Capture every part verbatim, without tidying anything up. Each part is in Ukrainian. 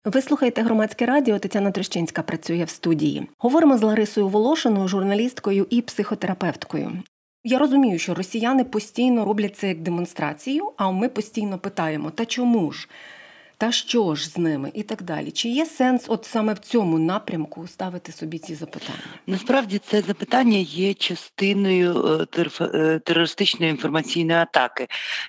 Ви слухаєте Громадське радіо, Тетяна Трещинська працює в студії. Говоримо з Ларисою Волошиною, журналісткою і психотерапевткою. Я розумію, що росіяни постійно роблять це як демонстрацію, а ми постійно питаємо, та чому ж? Та що ж з ними? І так далі. Чи є сенс от саме в цьому напрямку ставити собі ці запитання? Насправді це запитання є частиною терористичної інформаційної атаки,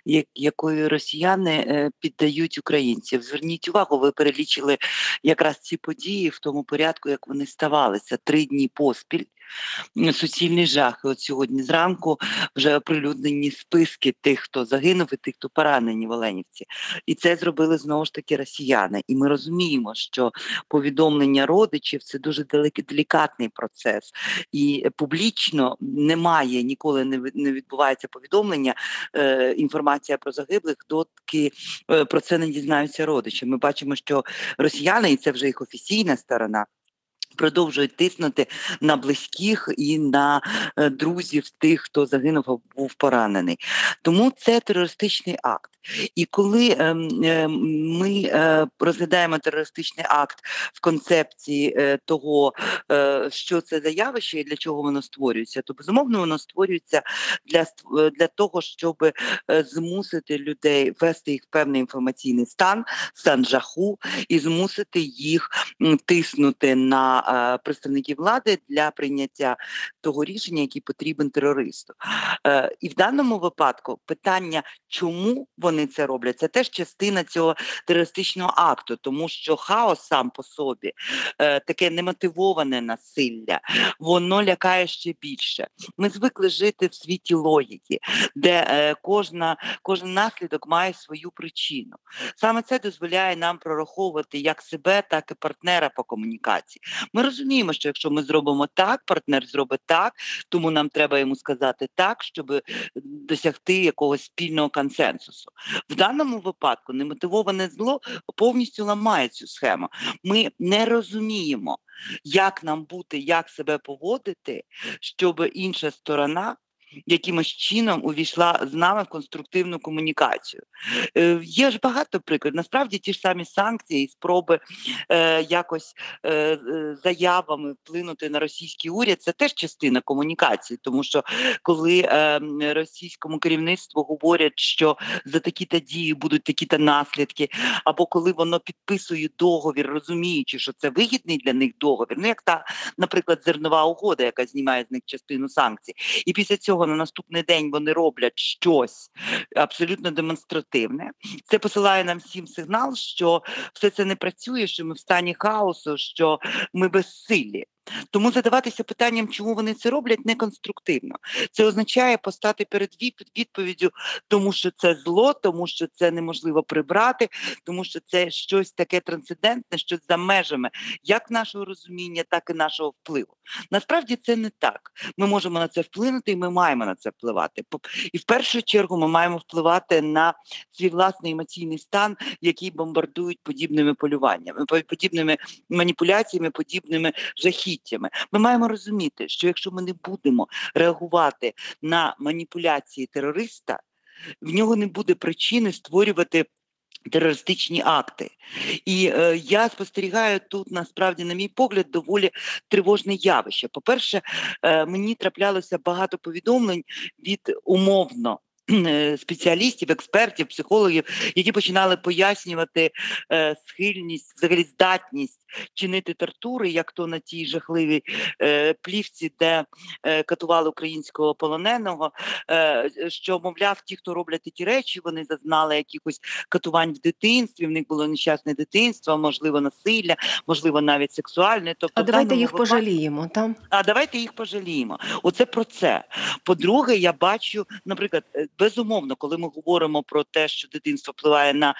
якою росіяни піддають українців. Зверніть увагу, ви перелічили якраз ці події в тому порядку, як вони ставалися. Три дні поспіль. Суцільний жах. І от сьогодні зранку вже оприлюднені списки тих, хто загинув і тих, хто поранені в Оленівці. І це зробили знову ж таки росіяни. І ми розуміємо, що повідомлення родичів – це дуже делікатний процес. І публічно немає, ніколи не відбувається повідомлення, е, інформація про загиблих, доки е, про це не дізнаються родичі. Ми бачимо, що росіяни, і це вже їх офіційна сторона, продовжують тиснути на близьких і на е, друзів тих, хто загинув або був поранений. Тому це терористичний акт. І коли е, е, ми е, розглядаємо терористичний акт в концепції е, того, е, що це за явище і для чого воно створюється, то, безумовно, воно створюється для, для того, щоб е, змусити людей ввести їх в певний інформаційний стан, стан жаху, і змусити їх м, тиснути на е, представників влади для прийняття того рішення, який потрібен терористу. Е, і в даному випадку питання, чому вони Вони це роблять. Це теж частина цього терористичного акту, тому що хаос сам по собі, е, таке немотивоване насилля, воно лякає ще більше. Ми звикли жити в світі логіки, де е, кожна, кожен наслідок має свою причину. Саме це дозволяє нам прораховувати як себе, так і партнера по комунікації. Ми розуміємо, що якщо ми зробимо так, партнер зробить так, тому нам треба йому сказати так, щоб досягти якогось спільного консенсусу. В даному випадку немотивоване зло повністю ламає цю схему. Ми не розуміємо, як нам бути, як себе поводити, щоб інша сторона якимось чином увійшла з нами в конструктивну комунікацію. Е, є ж багато прикладів. Насправді ті ж самі санкції, спроби е, якось е, заявами вплинути на російський уряд, це теж частина комунікації, тому що коли е, російському керівництву говорять, що за такі-то дії будуть такі-то наслідки, або коли воно підписує договір, розуміючи, що це вигідний для них договір, ну як та, наприклад, зернова угода, яка знімає з них частину санкцій, і після цього на наступний день вони роблять щось абсолютно демонстративне. Це посилає нам всім сигнал, що все це не працює, що ми в стані хаосу, що ми безсилі. Тому задаватися питанням, чому вони це роблять, неконструктивно. Це означає постати перед відповіддю, тому що це зло, тому що це неможливо прибрати, тому що це щось таке трансцендентне, щось за межами як нашого розуміння, так і нашого впливу. Насправді це не так. Ми можемо на це вплинути і ми маємо на це впливати. І в першу чергу ми маємо впливати на свій власний емоційний стан, який бомбардують подібними полюваннями, подібними маніпуляціями, подібними жахіттями. Ми маємо розуміти, що якщо ми не будемо реагувати на маніпуляції терориста, в нього не буде причини створювати терористичні акти. І е, я спостерігаю тут, насправді, на мій погляд, доволі тривожне явище. По-перше, е, мені траплялося багато повідомлень від умовно спеціалістів, експертів, психологів, які починали пояснювати е, схильність, взагалі здатність чинити тортури, як то на тій жахливій е, плівці, де е, катували українського полоненого, е, що, мовляв, ті, хто роблять такі речі, вони зазнали якихось катувань в дитинстві, в них було нещасне дитинство, можливо, насилля, можливо, навіть сексуальне. Тобто, а давайте їх випадку... пожаліємо, там? А давайте їх пожаліємо. Оце про це. По-друге, я бачу, наприклад, безумовно, коли ми говоримо про те, що дитинство впливає на,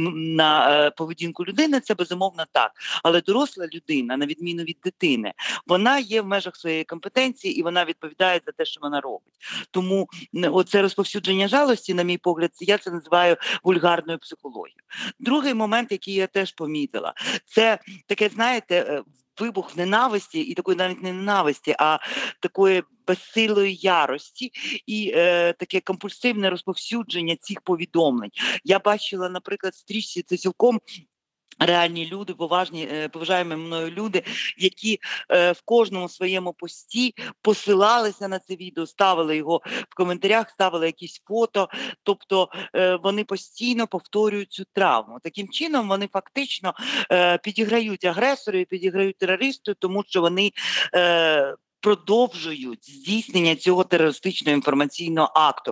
на поведінку людини, це безумовно так. Але доросла людина, на відміну від дитини, вона є в межах своєї компетенції і вона відповідає за те, що вона робить. Тому оце розповсюдження жалості, на мій погляд, я це називаю вульгарною психологією. Другий момент, який я теж помітила, це таке, знаєте, вибух ненависті, і такої навіть не ненависті, а такої безсилої ярості і е, таке компульсивне розповсюдження цих повідомлень. Я бачила, наприклад, в стрічці, це цілком реальні люди, поважні, поважаємо мною люди, які е, в кожному своєму пості посилалися на це відео, ставили його в коментарях, ставили якісь фото, тобто е, вони постійно повторюють цю травму. Таким чином вони фактично е, підіграють агресору і підіграють терористу, тому що вони е, продовжують здійснення цього терористичного інформаційного акту.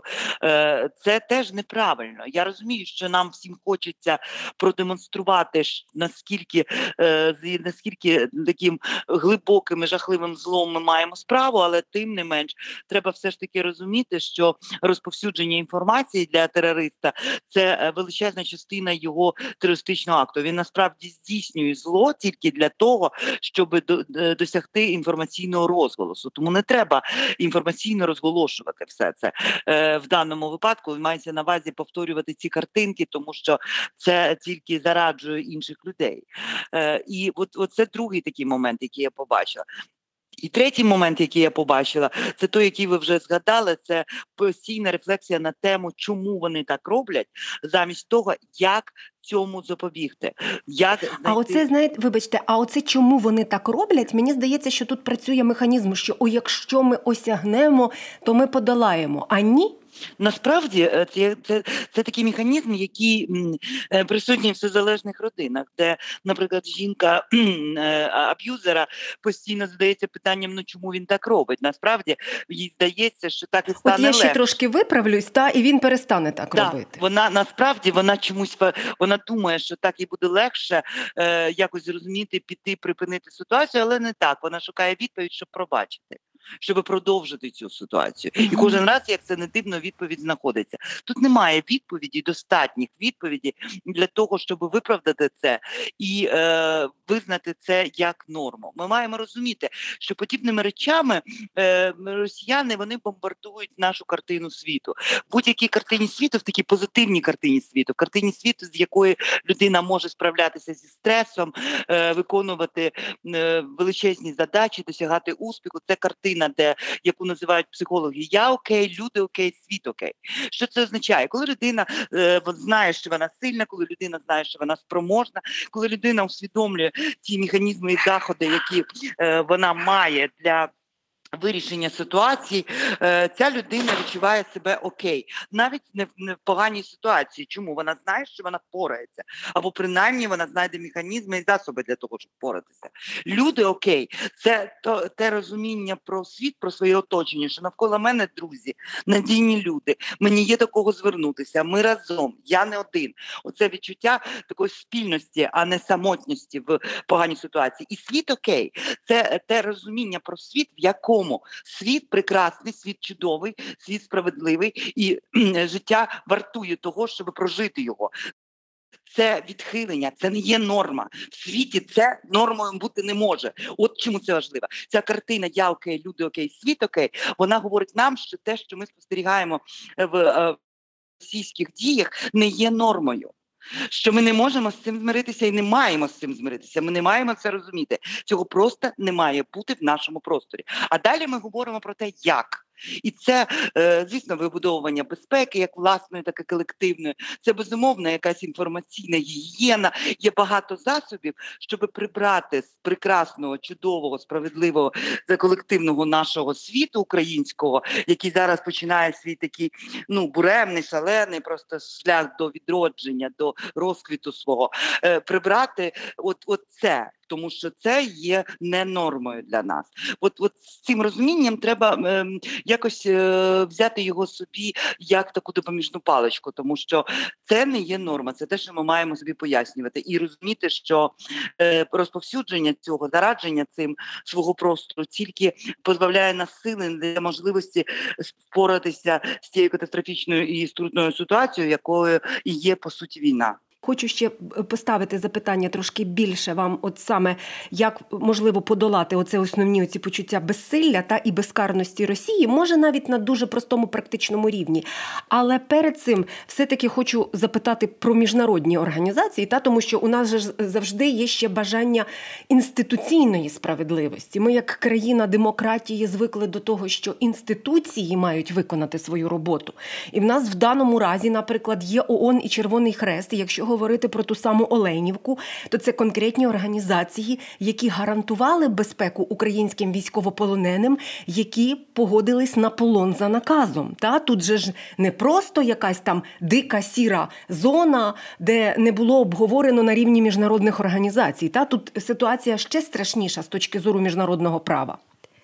Це теж неправильно. Я розумію, що нам всім хочеться продемонструвати, наскільки, наскільки таким глибоким і жахливим злом ми маємо справу, але тим не менш треба все ж таки розуміти, що розповсюдження інформації для терориста – це величезна частина його терористичного акту. Він насправді здійснює зло тільки для того, щоб досягти інформаційного розголосу. Тому не треба інформаційно розголошувати все це. Е, в даному випадку мається на увазі повторювати ці картинки, тому що це тільки зараджує інших людей. Е, і от, от це другий такий момент, який я побачила. І третій момент, який я побачила, це той, який ви вже згадали, це постійна рефлексія на тему, чому вони так роблять, замість того, як цьому запобігти. Як знайти... А оце, знаєте, вибачте, а оце чому вони так роблять? Мені здається, що тут працює механізм, що о, якщо ми осягнемо, то ми подолаємо, а ні? Насправді це, це, це такий механізм, який м, присутній в всезалежних родинах, де, наприклад, жінка аб'юзера постійно задається питанням, ну чому він так робить. Насправді їй здається, що так і стане легше. От я ще легше. трошки виправлюсь, та і він перестане так да, робити. Вона насправді вона чомусь вона думає, що так і буде легше е, якось зрозуміти, піти, припинити ситуацію, але не так. Вона шукає відповідь, щоб пробачити, щоб продовжити цю ситуацію. І кожен раз, як це не дивно, відповідь знаходиться. Тут немає відповіді, достатніх відповідей для того, щоб виправдати це і е, визнати це як норму. Ми маємо розуміти, що подібними речами е, росіяни, вони бомбардують нашу картину світу. В будь-якій картині світу, в такій позитивній картині світу, в картині світу, з якої людина може справлятися зі стресом, е, виконувати е, величезні задачі, досягати успіху, це картина, де, яку називають психологи, я окей, люди окей, світ окей. Що це означає? Коли людина е, знає, що вона сильна, коли людина знає, що вона спроможна, коли людина усвідомлює ті механізми і заходи, які е, вона має для вирішення ситуації, ця людина відчуває себе окей. Навіть не в, не в поганій ситуації. Чому? Вона знає, що вона впорається. Або принаймні вона знайде механізми і засоби для того, щоб впоратися. Люди окей. Це то, те розуміння про світ, про своє оточення, що навколо мене друзі, надійні люди. Мені є до кого звернутися. Ми разом. Я не один. Оце відчуття такої спільності, а не самотності в поганій ситуації. І світ окей. Це те розуміння про світ, в якому світ прекрасний, світ чудовий, світ справедливий, і життя вартує того, щоб прожити його. Це відхилення, це не є норма. В світі це нормою бути не може. От чому це важливо. Ця картина «Я окей, люди окей, світ окей», вона говорить нам, що те, що ми спостерігаємо в російських діях, не є нормою. Що ми не можемо з цим змиритися і не маємо з цим змиритися. Ми не маємо це розуміти. Цього просто не має бути в нашому просторі. А далі ми говоримо про те, як. І це, звісно, вибудовування безпеки, як власної, так і колективної. Це, безумовно, якась інформаційна гігієна. Є багато засобів, щоб прибрати з прекрасного, чудового, справедливого, колективного нашого світу українського, який зараз починає свій такий, ну, буремний, шалений, просто шлях до відродження, до розквіту свого. Прибрати от, от це. Тому що це є не нормою для нас. От, от з цим розумінням треба е, якось е, взяти його собі як таку допоміжну паличку, тому що це не є норма, це те, що ми маємо собі пояснювати. І розуміти, що е, розповсюдження цього, зарадження цим свого простору тільки позбавляє нас сили для можливості впоратися з цією катастрофічною і скрутною ситуацією, якою і є, по суті, війна. Хочу ще поставити запитання трошки більше вам, от саме, як можливо подолати оце основні оці почуття безсилля та і безкарності Росії, може навіть на дуже простому практичному рівні. Але перед цим все-таки хочу запитати про міжнародні організації, та тому що у нас же завжди є ще бажання інституційної справедливості. Ми як країна демократії звикли до того, що інституції мають виконати свою роботу. І в нас в даному разі, наприклад, є ООН і Червоний Хрест, і якщо говорити про ту саму Оленівку, то це конкретні організації, які гарантували безпеку українським військовополоненим, які погодились на полон за наказом. Та? Тут же ж не просто якась там дика сіра зона, де не було обговорено на рівні міжнародних організацій. Та? Тут ситуація ще страшніша з точки зору міжнародного права.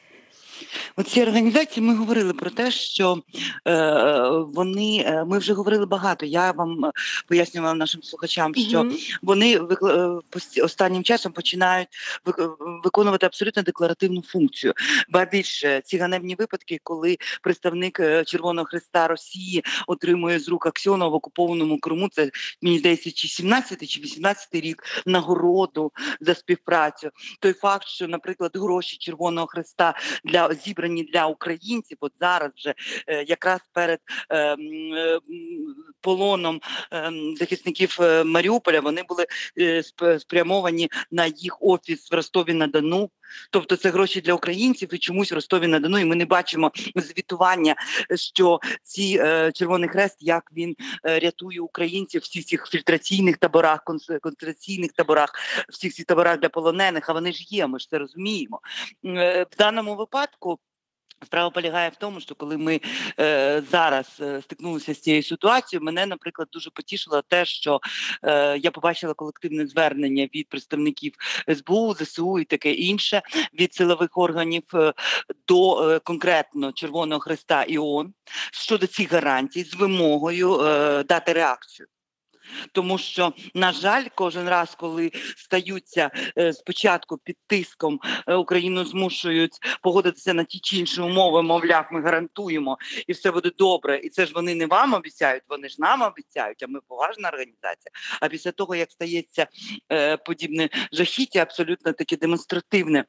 Оці організації, ми говорили про те, що е, вони, е, ми вже говорили багато, я вам пояснювала нашим слухачам, що mm-hmm. вони е, останнім часом починають виконувати абсолютно декларативну функцію. Ба більше, ці ганебні випадки, коли представник Червоного Хреста Росії отримує з рук Аксьонова в окупованому Криму, це, мені здається, чи сімнадцятий, чи вісімнадцятий рік, нагороду за співпрацю. Той факт, що, наприклад, гроші Червоного Хреста для зібрані для українців, от зараз вже е, якраз перед е, е, полоном е, захисників е, Маріуполя, вони були е, спрямовані на їх офіс в Ростові-на-Дону. Тобто це гроші для українців і чомусь в Ростові-на-Дону, і ми не бачимо звітування, що ці е, Червоний Хрест, як він е, рятує українців в всіх цих фільтраційних таборах, концентраційних таборах, всіх цих таборах для полонених, а вони ж є, ми ж це розуміємо. Е, в даному випадку справа полягає в тому, що коли ми е, зараз е, стикнулися з цією ситуацією, мене, наприклад, дуже потішило те, що е, я побачила колективне звернення від представників ес бе у, зе се у і таке інше, від силових органів е, до е, конкретно Червоного Хреста і ООН щодо цих гарантій з вимогою е, дати реакцію. Тому що, на жаль, кожен раз, коли стаються е, спочатку під тиском, е, Україну змушують погодитися на ті чи інші умови, мовляв, ми гарантуємо, і все буде добре. І це ж вони не вам обіцяють, вони ж нам обіцяють, а ми поважна організація. А після того, як стається е, подібне жахіття, абсолютно таке демонстративне,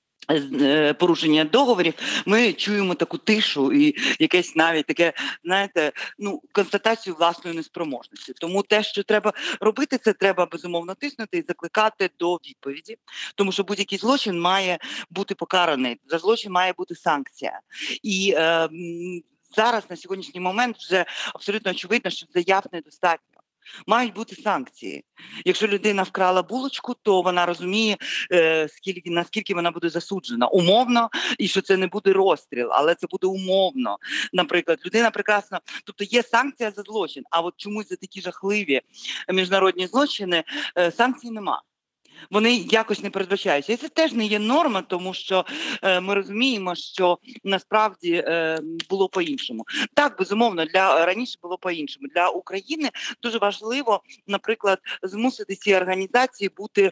порушення договорів, ми чуємо таку тишу і якесь навіть таке, знаєте, ну, констатацію власної неспроможності. Тому те, що треба робити, це треба безумовно тиснути і закликати до відповіді, тому що будь-який злочин має бути покараний, за злочин має бути санкція. І е, зараз, на сьогоднішній момент, вже абсолютно очевидно, що заяв недостатньо. Мають бути санкції. Якщо людина вкрала булочку, то вона розуміє, е, скільки, наскільки вона буде засуджена. Умовно, і що це не буде розстріл, але це буде умовно. Наприклад, людина прекрасно... Тобто є санкція за злочин, а от чомусь за такі жахливі міжнародні злочини е, санкцій нема. Вони якось не передбачаються. І це теж не є норма, тому що е, ми розуміємо, що насправді е, було по-іншому. Так, безумовно, для раніше було по-іншому. Для України дуже важливо, наприклад, змусити ці організації бути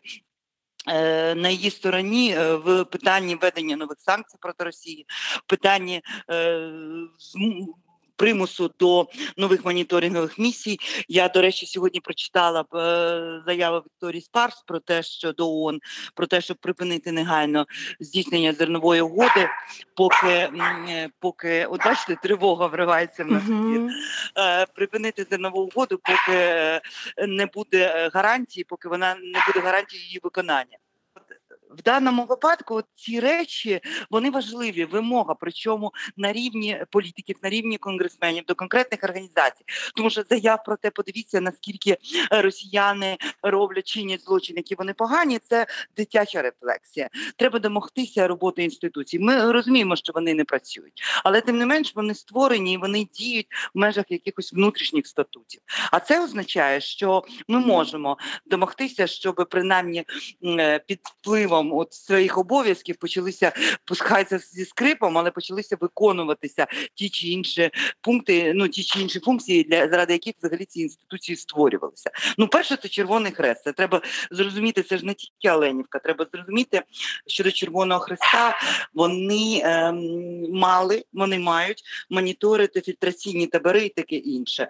е, на її стороні е, в питанні введення нових санкцій проти Росії, в питанні е, зм... примусу до нових моніторингових місій. Я, до речі, сьогодні прочитала б е, заяву Вікторії Спарс про те, що до ООН, про те, щоб припинити негайно здійснення зернової угоди, поки, е, поки от бачите, тривога вривається в нас. Uh-huh. Е, припинити зернову угоду, поки не буде гарантії, поки вона не буде гарантії її виконання. В даному випадку ці речі, вони важливі, вимога, причому на рівні політиків, на рівні конгресменів, до конкретних організацій. Тому що заяв про те, подивіться, наскільки росіяни роблять, чинять злочини, які вони погані, це дитяча рефлексія. Треба домогтися роботи інституцій. Ми розуміємо, що вони не працюють, але тим не менш вони створені і вони діють в межах якихось внутрішніх статутів. А це означає, що ми можемо домогтися, щоб принаймні під впливом от своїх обов'язків почалися, пускаються зі скрипом, але почалися виконуватися ті чи інші пункти, ну ті чи інші функції, для заради яких взагалі ці інституції створювалися. Ну, перше, це Червоний Хрест. Це треба зрозуміти, це ж не тільки Оленівка. Треба зрозуміти, що до Червоного Хреста вони е, мали, вони мають моніторити фільтраційні табори і таке інше.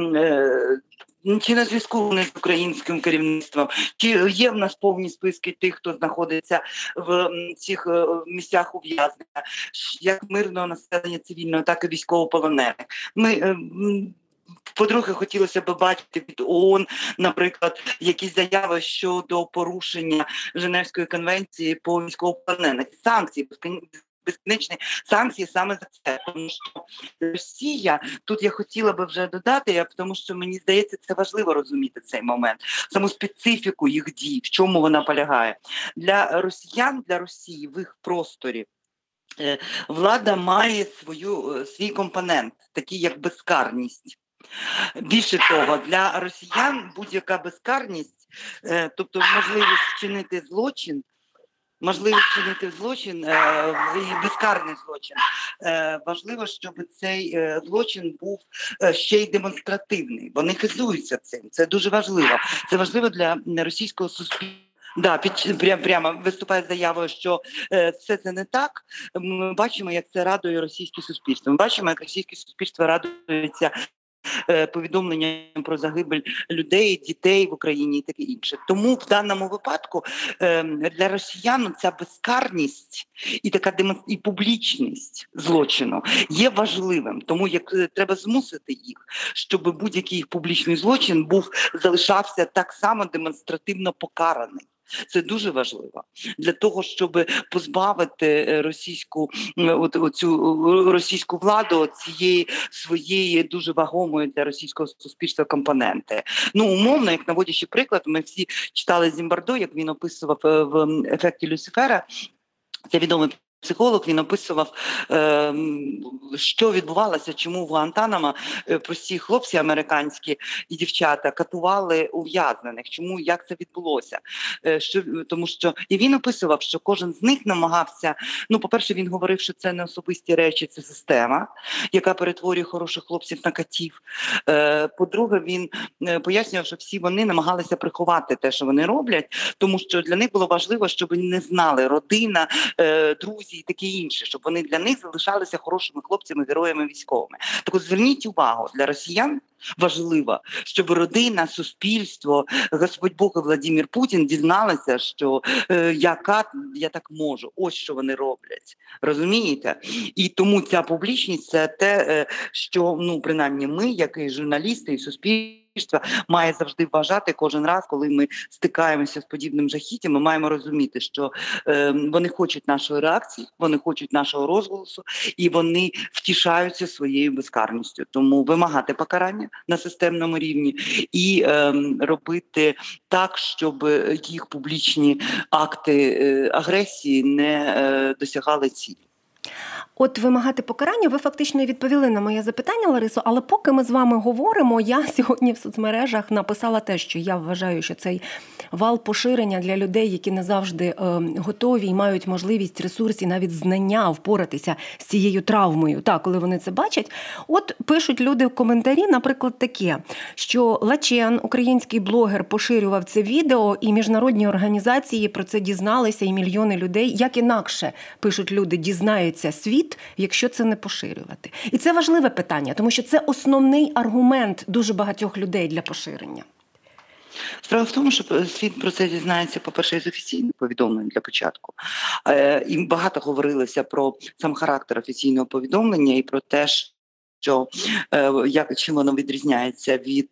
Е, Чи на зв'язку вони з українським керівництвом, чи є в нас повні списки тих, хто знаходиться в цих місцях ув'язнення, як мирного населення цивільного, так і військовополонених. Ми, по-друге, хотілося б бачити від ООН, наприклад, якісь заяви щодо порушення Женевської конвенції по військовополонених, санкції, безкінечні санкції саме за це. Тому що Росія, тут я хотіла би вже додати, тому що мені здається, це важливо розуміти цей момент, саму специфіку їх дій, в чому вона полягає. Для росіян, для Росії в їх просторі влада має свою, свій компонент, такий як безкарність. Більше того, для росіян будь-яка безкарність, тобто можливість вчинити злочин, можливість вчинити злочин, безкарний злочин, важливо, щоб цей злочин був ще й демонстративний. Вони хизуються цим, це дуже важливо. Це важливо для російського суспільства. Да, під, прямо, прямо виступає з заявою, що е, все це не так. Ми бачимо, як це радує російське суспільство. Ми бачимо, як російське суспільство радується е, повідомленням про загибель людей, дітей в Україні і таке інше. Тому в даному випадку е, для росіян ця безкарність і така демон... і публічність злочину є важливим. Тому як треба змусити їх, щоб будь-який їх публічний злочин був залишався так само демонстративно покараний. Це дуже важливо для того, щоб позбавити російську от, оцю російську владу цієї своєї дуже вагомої для російського суспільства компоненти. Ну, умовно, як наводячи приклад, ми всі читали Зімбардо, як він описував в ефекті Люцифера. Це відомий психолог, він описував, е, що відбувалося, чому в Гуантанамо прості хлопці американські і дівчата катували ув'язнених, чому, як це відбулося. Е, що, тому що, і він описував, що кожен з них намагався, ну, по-перше, він говорив, що це не особисті речі, це система, яка перетворює хороших хлопців на катів. Е, по-друге, він пояснював, що всі вони намагалися приховати те, що вони роблять, тому що для них було важливо, щоб не знали родина, е, друзі, і таке інше, щоб вони для них залишалися хорошими хлопцями, героями, військовими. Так от зверніть увагу, для росіян важливо, щоб родина, суспільство, Господь Бог і Владимир Путін дізналися, що е, яка я так можу, ось що вони роблять. Розумієте? І тому ця публічність – це те, е, що, ну, принаймні ми, як і журналісти, і суспільство, має завжди вважати кожен раз, коли ми стикаємося з подібним жахіттям, ми маємо розуміти, що е, вони хочуть нашої реакції, вони хочуть нашого розголосу, і вони втішаються своєю безкарністю. Тому вимагати покарання на системному рівні і е, робити так, щоб їх публічні акти е, агресії не е, досягали цілі. От вимагати покарання, ви фактично відповіли на моє запитання, Ларисо, але поки ми з вами говоримо, я сьогодні в соцмережах написала те, що я вважаю, що цей вал поширення для людей, які не завжди е, готові і мають можливість, ресурс і навіть знання впоратися з цією травмою, так, коли вони це бачать. От пишуть люди в коментарі, наприклад, таке, що Лачен, український блогер, поширював це відео, і міжнародні організації про це дізналися, і мільйони людей, як інакше, пишуть люди, дізнаються світ, якщо це не поширювати. І це важливе питання, тому що це основний аргумент дуже багатьох людей для поширення. Справа в тому, що світ про це дізнається, по-перше, із офіційних повідомлень для початку. І багато говорилося про сам характер офіційного повідомлення і про те, що як, чим воно відрізняється від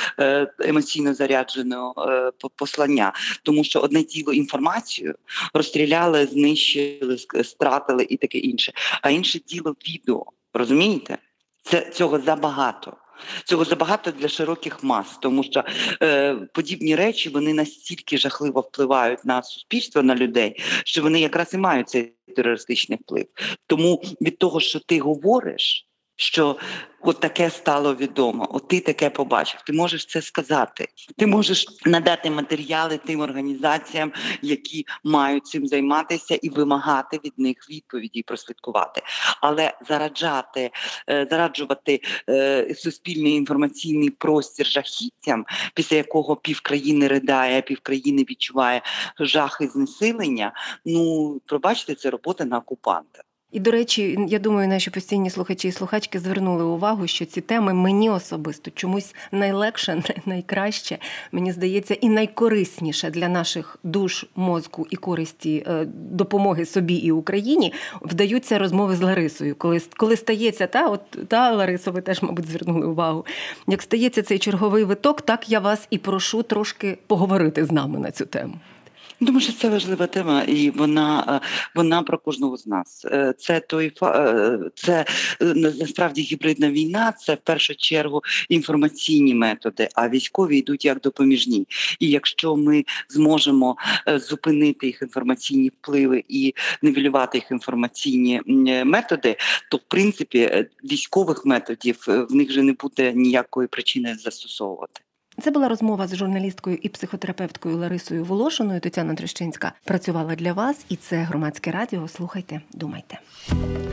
емоційно зарядженого послання. Тому що одне діло інформацію розстріляли, знищили, стратили і таке інше. А інше діло відео. Розумієте? Це, цього забагато. Цього забагато для широких мас, тому що е, подібні речі, вони настільки жахливо впливають на суспільство, на людей, що вони якраз і мають цей терористичний вплив. Тому від того, що ти говориш, що от таке стало відомо, от ти таке побачив, ти можеш це сказати. Ти можеш надати матеріали тим організаціям, які мають цим займатися, і вимагати від них відповіді і прослідкувати. Але зараджати, зараджувати суспільний інформаційний простір жахіттям, після якого півкраїни ридає, півкраїни відчуває жах і знесилення, ну, пробачте, це робота на окупанта. І, до речі, я думаю, наші постійні слухачі і слухачки звернули увагу, що ці теми мені особисто чомусь найлегше, найкраще, мені здається, і найкорисніше для наших душ, мозку і користі допомоги собі і Україні вдаються розмови з Ларисою. Коли, коли стається, та, от, та, Ларисо, ви теж, мабуть, звернули увагу, як стається цей черговий виток, так я вас і прошу трошки поговорити з нами на цю тему. Думаю, що це важлива тема, і вона, вона про кожного з нас. Це той це насправді гібридна війна, це в першу чергу інформаційні методи, а військові йдуть як допоміжні. І якщо ми зможемо зупинити їх інформаційні впливи і нівелювати їх інформаційні методи, то в принципі військових методів в них вже не буде ніякої причини застосовувати. Це була розмова з журналісткою і психотерапевткою Ларисою Волошиною. Тетяна Трещинська працювала для вас, і це Громадське радіо. Слухайте, думайте.